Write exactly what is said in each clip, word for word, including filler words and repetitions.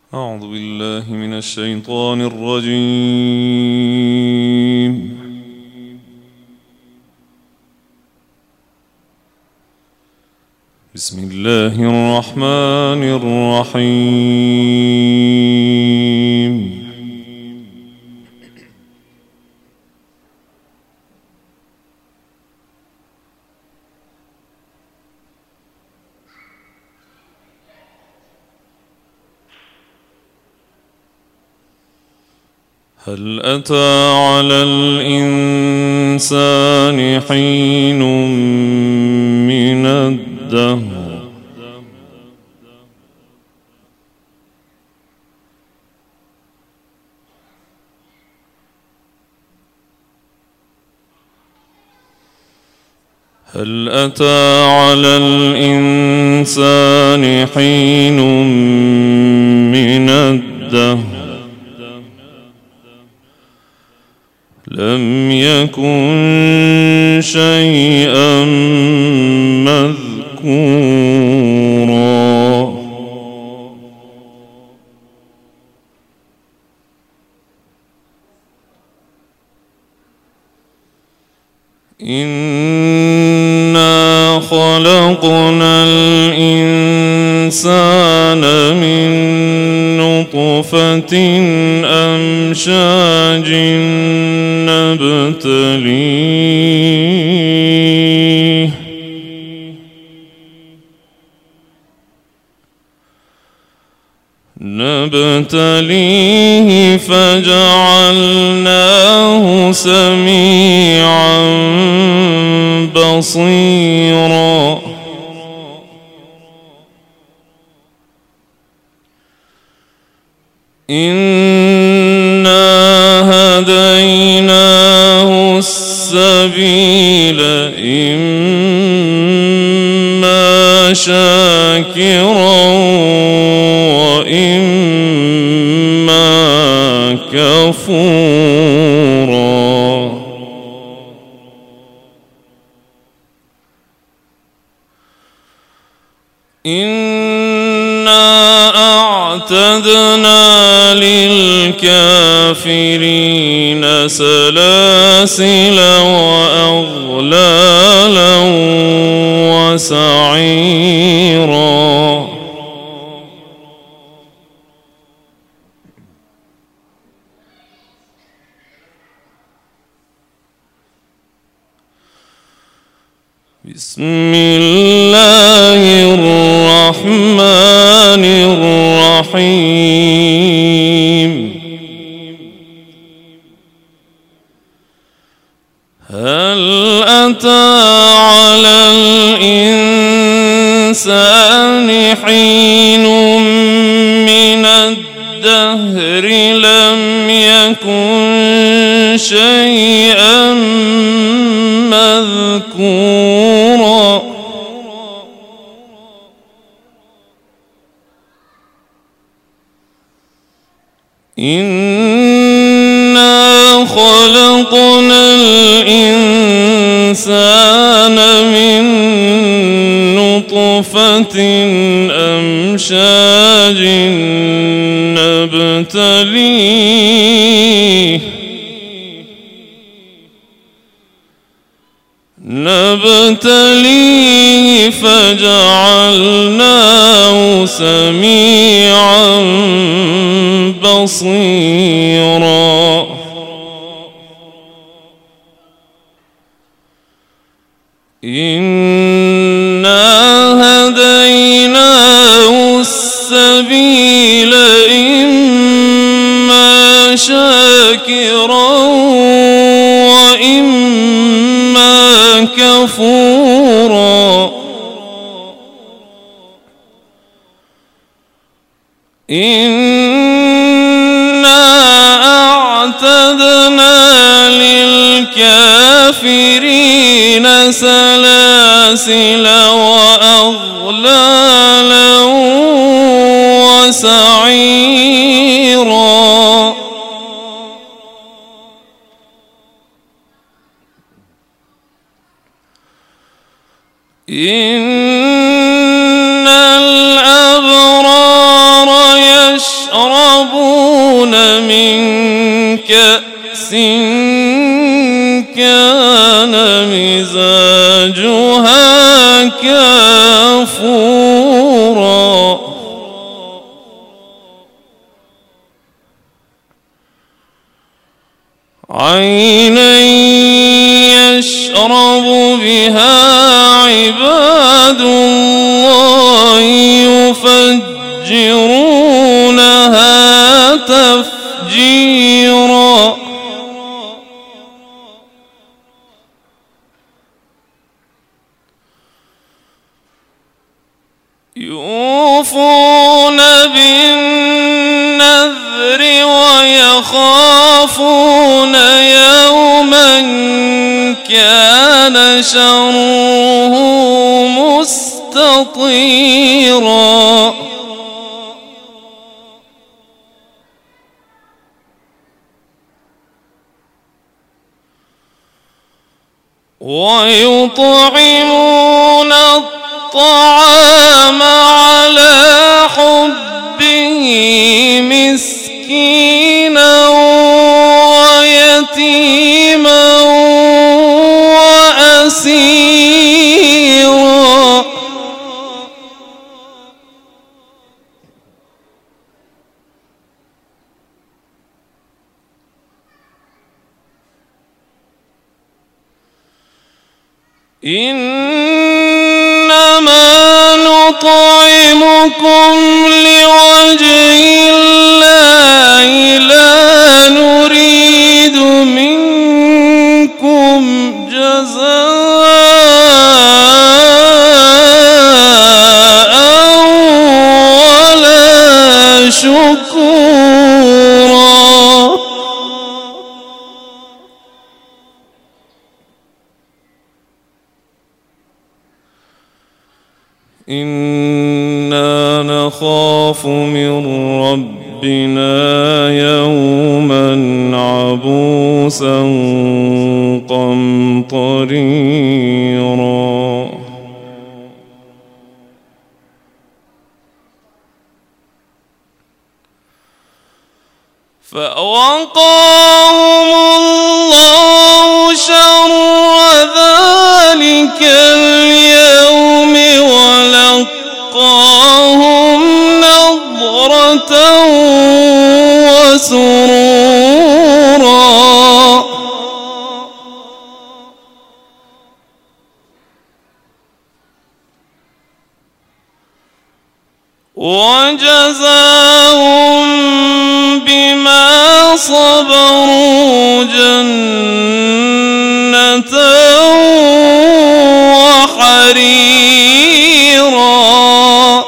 أعوذ بالله من الشيطان الرجيم. بسم الله الرحمن الرحيم. هل أتى على الإنسان حين من الدهر هل أتى على الإنسان حين من الدهر لم يكن شيئا مذكورا. إنا خلقنا الإنسان من نطفة أمشاج نبتليه نبتليه فجعلناه سميعا بصيرا. إنا هديناه السبيل إما شاكرا وإما كفورا. إنا أعتدنا للكافرين سلاسل وأغلالا وسعيرا. بسم الله الرحمن الرحيم. هل أتى على الإنسان حين من الدهر لم يكن شيئا مذكورا. إنا خلقنا الإنسان من نطفة أمشاج نبتليه نبتليه فجعلناه سميعا بصيرا. إنا هديناه السبيل إما شاكرا وإما كفورا. إنا أعتدنا للكافرين سلاسل وأغلالا وسعيرا. إن الأبرار كأس كان مزاجها كافورا عينا يشرب بها عباد الله يفجرونها تفجيرا يوفون بالنذر ويخافون يوما كان شره مستطيرا ويطعمون الطعام على حبه مسكينا ويتيما وأسيرا إنما نطعمكم لوجه الله لا نريد منكم جزاء ولا شكورا إنا نخاف من ربنا يوما عبوسا قمطريرا فوقاهم الله شر ذلك اليوم ولقاهم نضرة وسرورا وجزاهم بما صبروا جنة وحريرا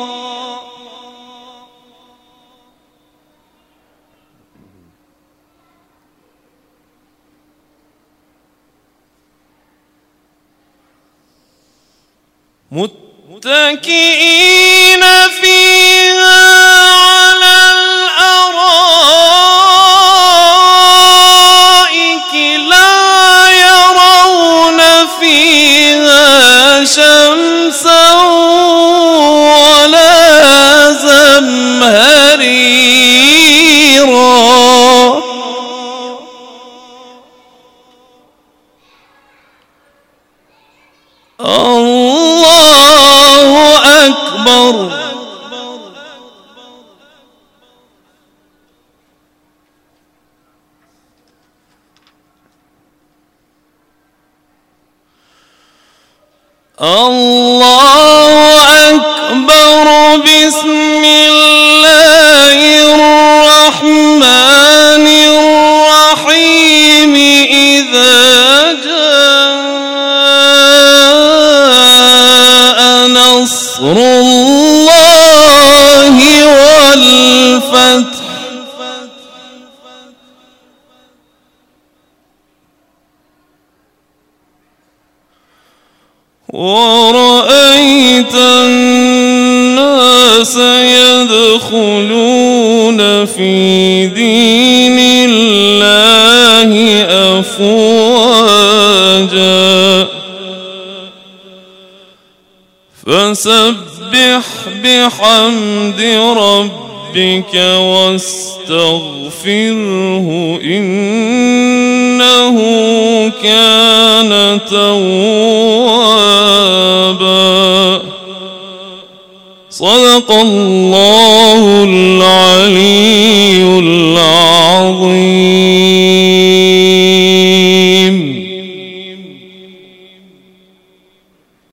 متكئين فيها على الأرائك لا يرون فيها شمسا ولا زمهريرا الله أكبر الله أكبر بسم الله الرحمن الرحيم إذا جاء نصر الله والفتح ورأيت الناس يدخلون في دين الله أفواجا فسبح بحمد ربك ربك واستغفره إنه كان توابا. صدق الله العلي العظيم.